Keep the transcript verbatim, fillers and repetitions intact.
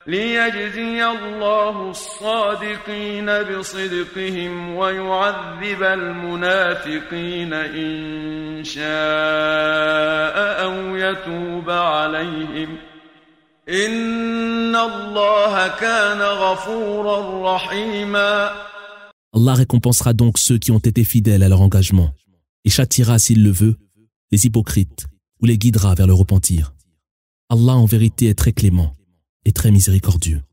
ليجزي الله الصادقين بصدقهم ويعذب المنافقين إن شاء أو يتوب عليهم إن الله كان غفورا رحيما. Allah récompensera donc ceux qui ont été fidèles à leur engagement et châtiera, s'il le veut, les hypocrites ou les guidera vers le repentir. Allah en vérité est très clément et très miséricordieux.